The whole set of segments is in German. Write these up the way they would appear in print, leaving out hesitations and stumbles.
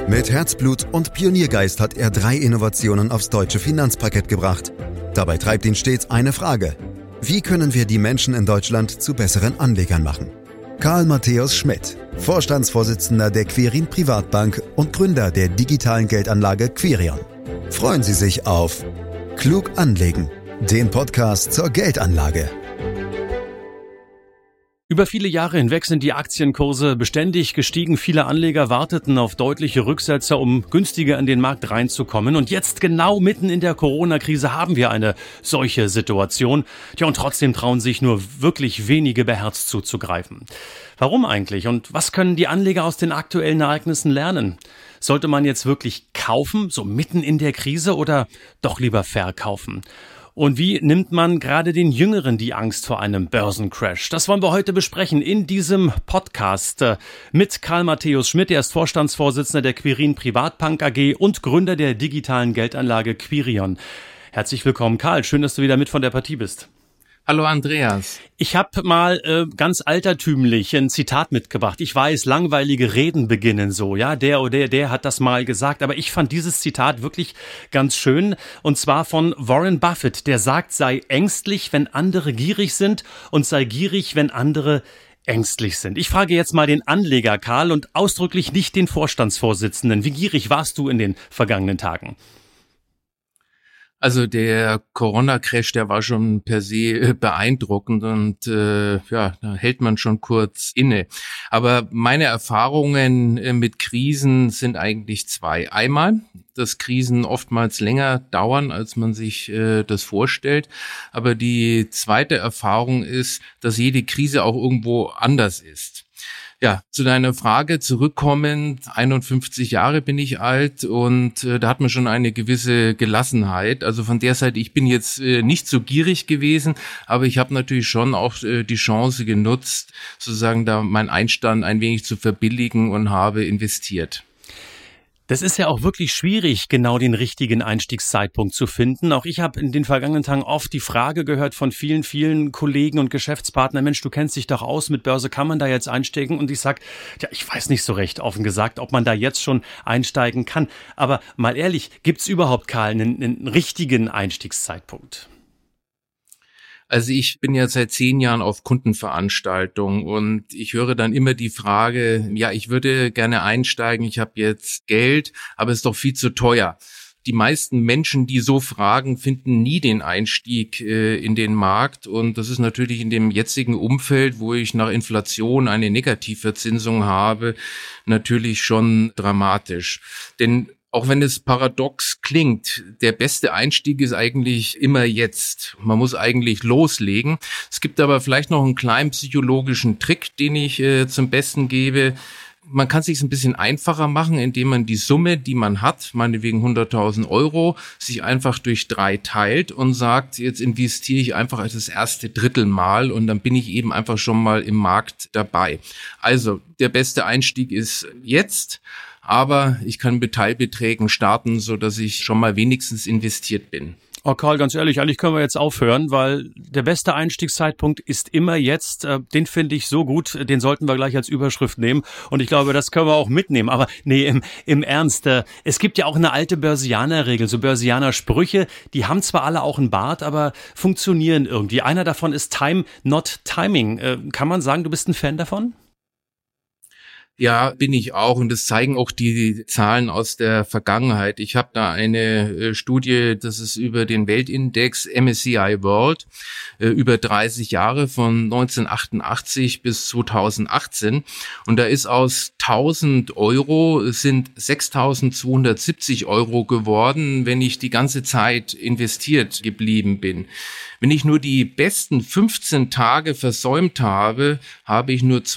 Mit Herzblut und Pioniergeist hat er 3 Innovationen aufs deutsche Finanzparkett gebracht. Dabei treibt ihn stets eine Frage: Wie können wir die Menschen in Deutschland zu besseren Anlegern machen? Karl Matthäus Schmidt, Vorstandsvorsitzender der Quirin Privatbank und Gründer der digitalen Geldanlage Quirion. Freuen Sie sich auf Klug anlegen, den Podcast zur Geldanlage. Über viele Jahre hinweg sind die Aktienkurse beständig gestiegen. Viele Anleger warteten auf deutliche Rücksetzer, um günstiger in den Markt reinzukommen. Und jetzt, genau mitten in der Corona-Krise, haben wir eine solche Situation. Ja, und trotzdem trauen sich nur wirklich wenige beherzt zuzugreifen. Warum eigentlich? Und was können die Anleger aus den aktuellen Ereignissen lernen? Sollte man jetzt wirklich kaufen, so mitten in der Krise, oder doch lieber verkaufen? Und wie nimmt man gerade den Jüngeren die Angst vor einem Börsencrash? Das wollen wir heute besprechen in diesem Podcast mit Karl Matthäus Schmidt. Er ist Vorstandsvorsitzender der Quirin Privatbank AG und Gründer der digitalen Geldanlage Quirion. Herzlich willkommen, Karl. Schön, dass du wieder mit von der Partie bist. Hallo Andreas. Ich habe mal ganz altertümlich ein Zitat mitgebracht. Ich weiß, langweilige Reden beginnen so, ja, der oder der hat das mal gesagt, aber ich fand dieses Zitat wirklich ganz schön, und zwar von Warren Buffett, der sagt, sei ängstlich, wenn andere gierig sind, und sei gierig, wenn andere ängstlich sind. Ich frage jetzt mal den Anleger, Karl, und ausdrücklich nicht den Vorstandsvorsitzenden. Wie gierig warst du in den vergangenen Tagen? Also der Corona-Crash, der war schon per se beeindruckend und da hält man schon kurz inne. Aber meine Erfahrungen mit Krisen sind eigentlich 2. Einmal, dass Krisen oftmals länger dauern, als man sich das vorstellt. Aber die zweite Erfahrung ist, dass jede Krise auch irgendwo anders ist. Ja, zu deiner Frage zurückkommend, 51 Jahre bin ich alt und da hat man schon eine gewisse Gelassenheit. Also von der Seite, ich bin jetzt nicht so gierig gewesen, aber ich habe natürlich schon auch die Chance genutzt, sozusagen da meinen Einstand ein wenig zu verbilligen und habe investiert. Das ist ja auch wirklich schwierig, genau den richtigen Einstiegszeitpunkt zu finden. Auch ich habe in den vergangenen Tagen oft die Frage gehört von vielen Kollegen und Geschäftspartnern: Mensch, du kennst dich doch aus mit Börse, kann man da jetzt einsteigen? Und ich sag, ja, ich weiß nicht so recht, offen gesagt, ob man da jetzt schon einsteigen kann. Aber mal ehrlich, gibt's überhaupt, Karl, einen richtigen Einstiegszeitpunkt? Also ich bin ja seit 10 Jahren auf Kundenveranstaltungen und ich höre dann immer die Frage, ja, ich würde gerne einsteigen, ich habe jetzt Geld, aber es ist doch viel zu teuer. Die meisten Menschen, die so fragen, finden nie den Einstieg in den Markt, und das ist natürlich in dem jetzigen Umfeld, wo ich nach Inflation eine Negativverzinsung habe, natürlich schon dramatisch. Denn auch wenn es paradox klingt, der beste Einstieg ist eigentlich immer jetzt. Man muss eigentlich loslegen. Es gibt aber vielleicht noch einen kleinen psychologischen Trick, den ich zum Besten gebe. Man kann es sich ein bisschen einfacher machen, indem man die Summe, die man hat, meinetwegen 100.000 Euro, sich einfach durch 3 teilt und sagt, jetzt investiere ich einfach das erste Drittelmal und dann bin ich eben einfach schon mal im Markt dabei. Also der beste Einstieg ist jetzt, aber ich kann mit Teilbeträgen starten, so dass ich schon mal wenigstens investiert bin. Oh Karl, ganz ehrlich, eigentlich können wir jetzt aufhören, weil der beste Einstiegszeitpunkt ist immer jetzt. Den finde ich so gut, den sollten wir gleich als Überschrift nehmen. Und ich glaube, das können wir auch mitnehmen. Aber nee, im Ernst, es gibt ja auch eine alte Börsianer-Regel, so Börsianer-Sprüche, die haben zwar alle auch einen Bart, aber funktionieren irgendwie. Einer davon ist Time, not Timing. Kann man sagen, du bist ein Fan davon? Ja, bin ich auch, und das zeigen auch die Zahlen aus der Vergangenheit. Ich habe da eine Studie, das ist über den Weltindex MSCI World, über 30 Jahre von 1988 bis 2018, und da ist aus 1.000 Euro sind 6.270 Euro geworden, wenn ich die ganze Zeit investiert geblieben bin. Wenn ich nur die besten 15 Tage versäumt habe, habe ich nur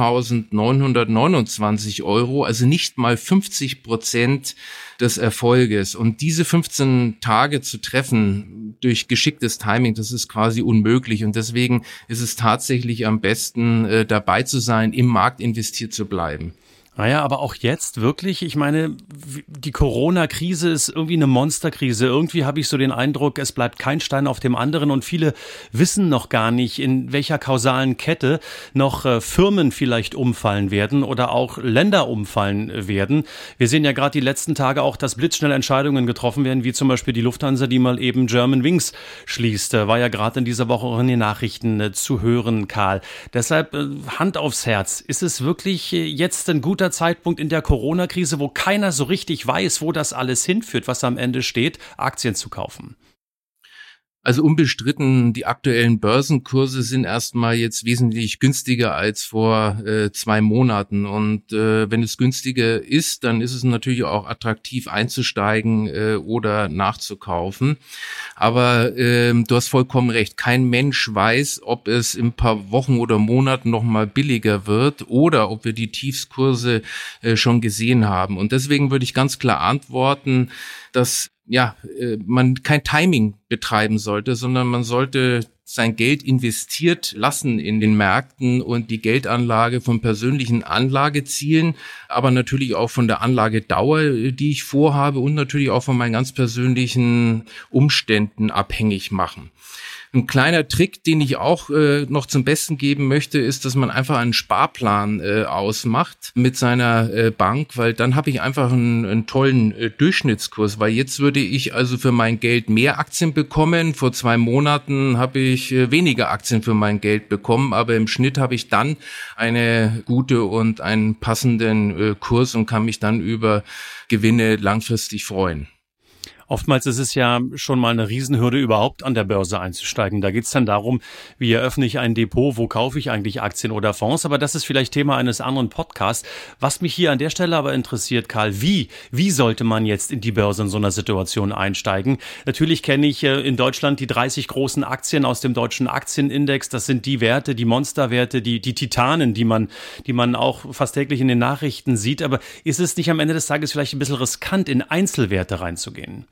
2.929 Euro, also nicht mal 50% des Erfolges. Und diese 15 Tage zu treffen durch geschicktes Timing, das ist quasi unmöglich. Und deswegen ist es tatsächlich am besten, dabei zu sein, im Markt investiert zu bleiben. Naja, aber auch jetzt wirklich, ich meine, die Corona-Krise ist irgendwie eine Monsterkrise. Irgendwie habe ich so den Eindruck, es bleibt kein Stein auf dem anderen und viele wissen noch gar nicht, in welcher kausalen Kette noch Firmen vielleicht umfallen werden oder auch Länder umfallen werden. Wir sehen ja gerade die letzten Tage auch, dass blitzschnell Entscheidungen getroffen werden, wie zum Beispiel die Lufthansa, die mal eben Germanwings schließt. War ja gerade in dieser Woche auch in den Nachrichten zu hören, Karl. Deshalb Hand aufs Herz. Ist es wirklich jetzt ein guter Zeitpunkt in der Corona-Krise, wo keiner so richtig weiß, wo das alles hinführt, was am Ende steht, Aktien zu kaufen? Also unbestritten, die aktuellen Börsenkurse sind erstmal jetzt wesentlich günstiger als vor 2 Monaten. Und wenn es günstiger ist, dann ist es natürlich auch attraktiv einzusteigen oder nachzukaufen. Aber du hast vollkommen recht, kein Mensch weiß, ob es in ein paar Wochen oder Monaten noch mal billiger wird oder ob wir die Tiefskurse schon gesehen haben. Und deswegen würde ich ganz klar antworten, dass man kein Timing betreiben sollte, sondern man sollte sein Geld investiert lassen in den Märkten und die Geldanlage von persönlichen Anlagezielen, aber natürlich auch von der Anlagedauer, die ich vorhabe und natürlich auch von meinen ganz persönlichen Umständen abhängig machen. Ein kleiner Trick, den ich auch noch zum Besten geben möchte, ist, dass man einfach einen Sparplan ausmacht mit seiner Bank, weil dann habe ich einfach einen tollen Durchschnittskurs, weil jetzt würde ich also für mein Geld mehr Aktien bekommen. Vor 2 Monaten habe ich weniger Aktien für mein Geld bekommen, aber im Schnitt habe ich dann eine gute und einen passenden Kurs und kann mich dann über Gewinne langfristig freuen. Oftmals ist es ja schon mal eine Riesenhürde, überhaupt an der Börse einzusteigen. Da geht es dann darum, wie eröffne ich ein Depot, wo kaufe ich eigentlich Aktien oder Fonds. Aber das ist vielleicht Thema eines anderen Podcasts. Was mich hier an der Stelle aber interessiert, Karl, wie sollte man jetzt in die Börse in so einer Situation einsteigen? Natürlich kenne ich in Deutschland die 30 großen Aktien aus dem deutschen Aktienindex. Das sind die Werte, die Monsterwerte, die Titanen, die man auch fast täglich in den Nachrichten sieht. Aber ist es nicht am Ende des Tages vielleicht ein bisschen riskant, in Einzelwerte reinzugehen?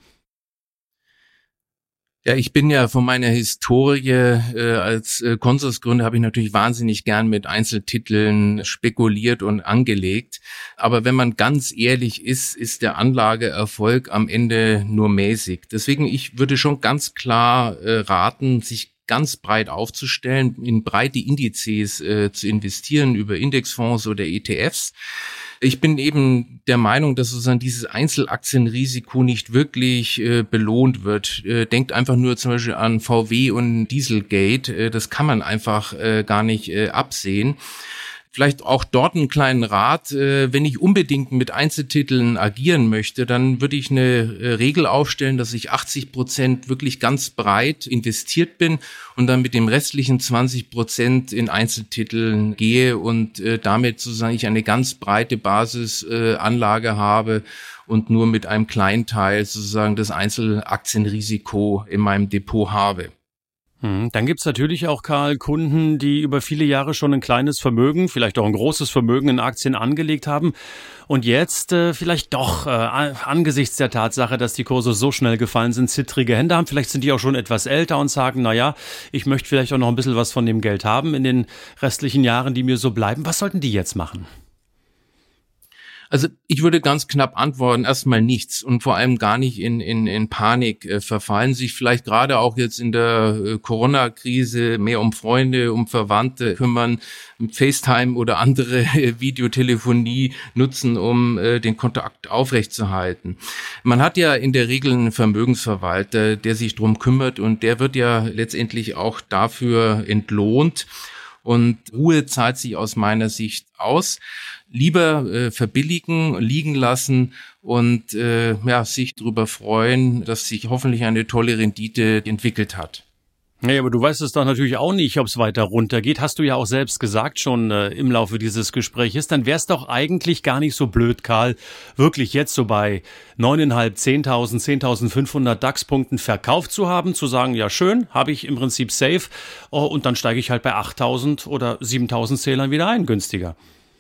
Ja, ich bin ja von meiner Historie als Consorsgründer habe ich natürlich wahnsinnig gern mit Einzeltiteln spekuliert und angelegt. Aber wenn man ganz ehrlich ist, ist der Anlageerfolg am Ende nur mäßig. Deswegen, ich würde schon ganz klar raten, sich ganz breit aufzustellen, in breite Indizes zu investieren über Indexfonds oder ETFs. Ich bin eben der Meinung, dass sozusagen dieses Einzelaktienrisiko nicht wirklich belohnt wird. Denkt einfach nur zum Beispiel an VW und Dieselgate. Das kann man einfach gar nicht absehen. Vielleicht auch dort einen kleinen Rat. Wenn ich unbedingt mit Einzeltiteln agieren möchte, dann würde ich eine Regel aufstellen, dass ich 80% wirklich ganz breit investiert bin und dann mit dem restlichen 20% in Einzeltiteln gehe und damit sozusagen ich eine ganz breite Basisanlage habe und nur mit einem kleinen Teil sozusagen das Einzelaktienrisiko in meinem Depot habe. Dann gibt's natürlich auch, Karl, Kunden, die über viele Jahre schon ein kleines Vermögen, vielleicht auch ein großes Vermögen in Aktien angelegt haben und jetzt vielleicht doch angesichts der Tatsache, dass die Kurse so schnell gefallen sind, zittrige Hände haben. Vielleicht sind die auch schon etwas älter und sagen, naja, ich möchte vielleicht auch noch ein bisschen was von dem Geld haben in den restlichen Jahren, die mir so bleiben. Was sollten die jetzt machen? Also ich würde ganz knapp antworten, erstmal nichts und vor allem gar nicht in Panik verfallen, sich vielleicht gerade auch jetzt in der Corona-Krise mehr um Freunde, um Verwandte kümmern, FaceTime oder andere Videotelefonie nutzen, um den Kontakt aufrechtzuerhalten. Man hat ja in der Regel einen Vermögensverwalter, der sich drum kümmert und der wird ja letztendlich auch dafür entlohnt. Und Ruhe zahlt sich aus meiner Sicht aus. Lieber verbilligen, liegen lassen und sich darüber freuen, dass sich hoffentlich eine tolle Rendite entwickelt hat. Nee, aber du weißt es doch natürlich auch nicht, ob es weiter runtergeht. Hast du ja auch selbst gesagt schon im Laufe dieses Gespräches. Dann wäre es doch eigentlich gar nicht so blöd, Karl, wirklich jetzt so bei 9.500, 10.000, 10.500 DAX-Punkten verkauft zu haben, zu sagen, ja schön, habe ich im Prinzip safe und dann steige ich halt bei 8.000 oder 7.000 Zählern wieder ein, günstiger.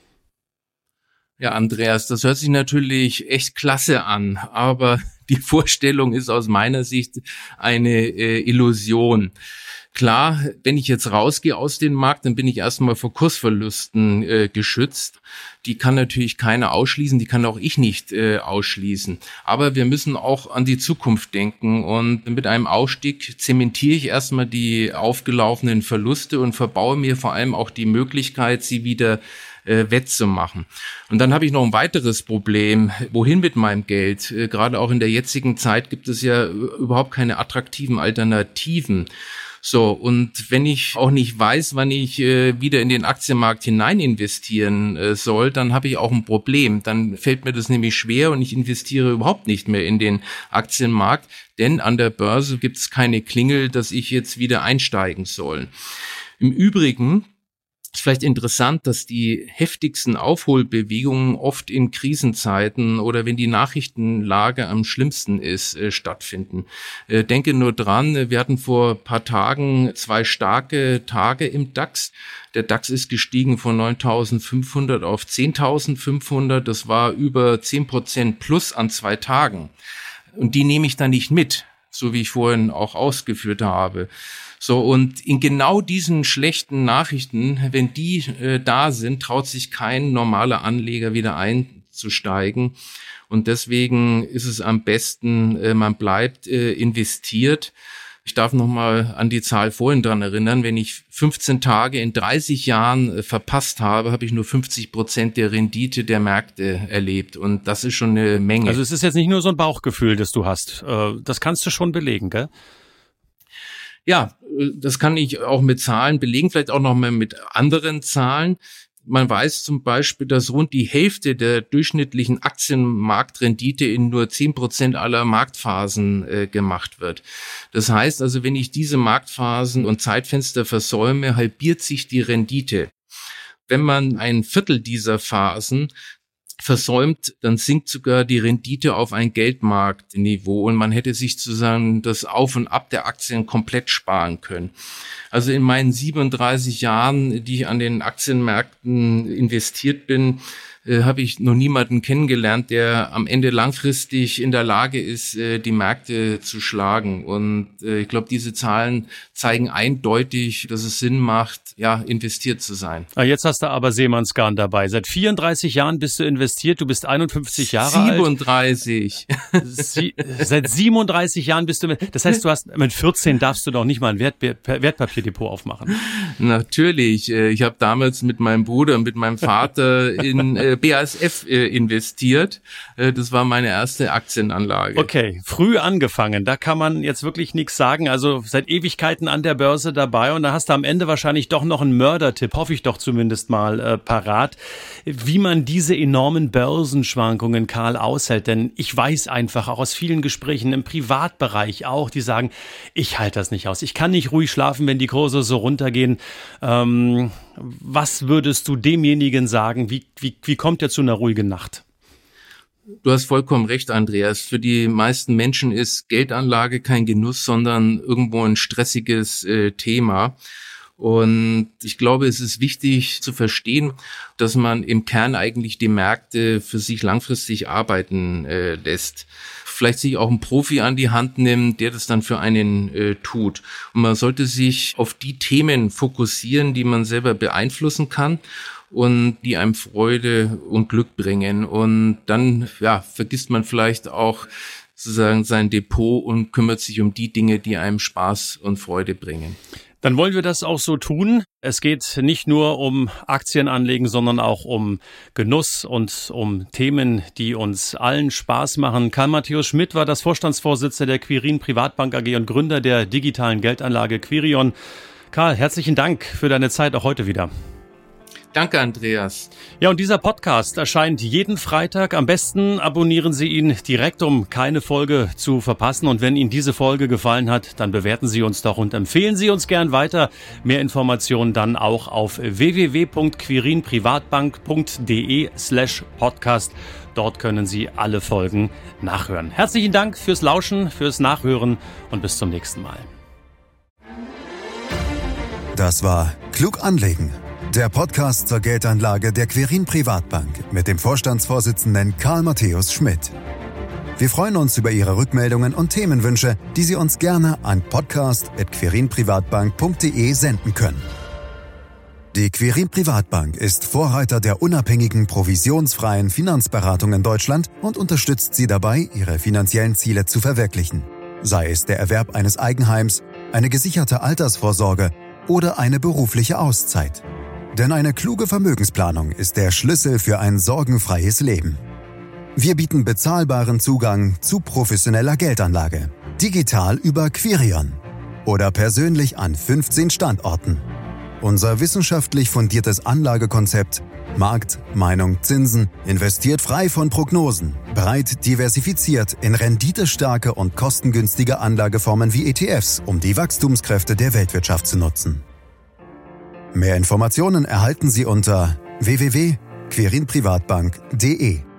Ja, Andreas, das hört sich natürlich echt klasse an, aber die Vorstellung ist aus meiner Sicht eine Illusion. Klar, wenn ich jetzt rausgehe aus dem Markt, dann bin ich erstmal vor Kursverlusten geschützt. Die kann natürlich keiner ausschließen, die kann auch ich nicht ausschließen. Aber wir müssen auch an die Zukunft denken und mit einem Ausstieg zementiere ich erstmal die aufgelaufenen Verluste und verbaue mir vor allem auch die Möglichkeit, sie wieder wettzumachen. Und dann habe ich noch ein weiteres Problem. Wohin mit meinem Geld? Gerade auch in der jetzigen Zeit gibt es ja überhaupt keine attraktiven Alternativen. So, und wenn ich auch nicht weiß, wann ich wieder in den Aktienmarkt hinein investieren soll, dann habe ich auch ein Problem. Dann fällt mir das nämlich schwer und ich investiere überhaupt nicht mehr in den Aktienmarkt, denn an der Börse gibt es keine Klingel, dass ich jetzt wieder einsteigen soll. Im Übrigen ist vielleicht interessant, dass die heftigsten Aufholbewegungen oft in Krisenzeiten oder wenn die Nachrichtenlage am schlimmsten ist, stattfinden. Denke nur dran, wir hatten vor ein paar Tagen 2 starke Tage im DAX. Der DAX ist gestiegen von 9.500 auf 10.500. Das war über 10% plus an 2 Tagen. Und die nehme ich dann nicht mit, so wie ich vorhin auch ausgeführt habe. So, und in genau diesen schlechten Nachrichten, wenn die da sind, traut sich kein normaler Anleger wieder einzusteigen. Und deswegen ist es am besten, man bleibt investiert. Ich darf nochmal an die Zahl vorhin dran erinnern. Wenn ich 15 Tage in 30 Jahren verpasst habe, habe ich nur 50% der Rendite der Märkte erlebt. Und das ist schon eine Menge. Also es ist jetzt nicht nur so ein Bauchgefühl, das du hast. Das kannst du schon belegen, gell? Ja, das kann ich auch mit Zahlen belegen, vielleicht auch noch mal mit anderen Zahlen. Man weiß zum Beispiel, dass rund die Hälfte der durchschnittlichen Aktienmarktrendite in nur 10% aller Marktphasen gemacht wird. Das heißt also, wenn ich diese Marktphasen und Zeitfenster versäume, halbiert sich die Rendite. Wenn man ein Viertel dieser Phasen versäumt, dann sinkt sogar die Rendite auf ein Geldmarktniveau und man hätte sich sozusagen das Auf und Ab der Aktien komplett sparen können. Also in meinen 37 Jahren, die ich an den Aktienmärkten investiert bin, habe ich noch niemanden kennengelernt, der am Ende langfristig in der Lage ist, die Märkte zu schlagen. Und ich glaube, diese Zahlen zeigen eindeutig, dass es Sinn macht, ja, investiert zu sein. Jetzt hast du aber Seemannsgarn dabei. Seit 34 Jahren bist du investiert. Du bist 51 Jahre 37. alt. Seit 37 Jahren bist du das heißt, du hast mit 14 darfst du doch nicht mal ein Wertpapierdepot aufmachen. Natürlich. Ich habe damals mit meinem Bruder und mit meinem Vater in BASF investiert. Das war meine erste Aktienanlage. Okay, früh angefangen. Da kann man jetzt wirklich nichts sagen. Also seit Ewigkeiten an der Börse dabei und da hast du am Ende wahrscheinlich doch noch einen Mördertipp, hoffe ich doch zumindest mal parat, wie man diese enormen Börsenschwankungen, Karl, aushält. Denn ich weiß einfach auch aus vielen Gesprächen im Privatbereich auch, die sagen, ich halte das nicht aus. Ich kann nicht ruhig schlafen, wenn die Kurse so runtergehen. Was würdest du demjenigen sagen? Wie kommt er zu einer ruhigen Nacht? Du hast vollkommen recht, Andreas. Für die meisten Menschen ist Geldanlage kein Genuss, sondern irgendwo ein stressiges Thema. Und ich glaube, es ist wichtig zu verstehen, dass man im Kern eigentlich die Märkte für sich langfristig arbeiten lässt. Vielleicht sich auch einen Profi an die Hand nimmt, der das dann für einen tut. Und man sollte sich auf die Themen fokussieren, die man selber beeinflussen kann und die einem Freude und Glück bringen. Und dann vergisst man vielleicht auch sozusagen sein Depot und kümmert sich um die Dinge, die einem Spaß und Freude bringen. Dann wollen wir das auch so tun. Es geht nicht nur um Aktienanlegen, sondern auch um Genuss und um Themen, die uns allen Spaß machen. Karl Matthäus Schmidt war das Vorstandsvorsitzender der Quirin Privatbank AG und Gründer der digitalen Geldanlage Quirion. Karl, herzlichen Dank für deine Zeit auch heute wieder. Danke, Andreas. Ja, und dieser Podcast erscheint jeden Freitag. Am besten abonnieren Sie ihn direkt, um keine Folge zu verpassen. Und wenn Ihnen diese Folge gefallen hat, dann bewerten Sie uns doch und empfehlen Sie uns gern weiter. Mehr Informationen dann auch auf www.quirinprivatbank.de/podcast. Dort können Sie alle Folgen nachhören. Herzlichen Dank fürs Lauschen, fürs Nachhören und bis zum nächsten Mal. Das war Klug anlegen. Der Podcast zur Geldanlage der Quirin Privatbank mit dem Vorstandsvorsitzenden Karl Matthäus Schmidt. Wir freuen uns über Ihre Rückmeldungen und Themenwünsche, die Sie uns gerne an podcast@quirinprivatbank.de senden können. Die Quirin Privatbank ist Vorreiter der unabhängigen, provisionsfreien Finanzberatung in Deutschland und unterstützt Sie dabei, Ihre finanziellen Ziele zu verwirklichen. Sei es der Erwerb eines Eigenheims, eine gesicherte Altersvorsorge oder eine berufliche Auszeit. Denn eine kluge Vermögensplanung ist der Schlüssel für ein sorgenfreies Leben. Wir bieten bezahlbaren Zugang zu professioneller Geldanlage, digital über Quirion oder persönlich an 15 Standorten. Unser wissenschaftlich fundiertes Anlagekonzept Markt, Meinung, Zinsen investiert frei von Prognosen, breit diversifiziert in renditestarke und kostengünstige Anlageformen wie ETFs, um die Wachstumskräfte der Weltwirtschaft zu nutzen. Mehr Informationen erhalten Sie unter www.quirinprivatbank.de.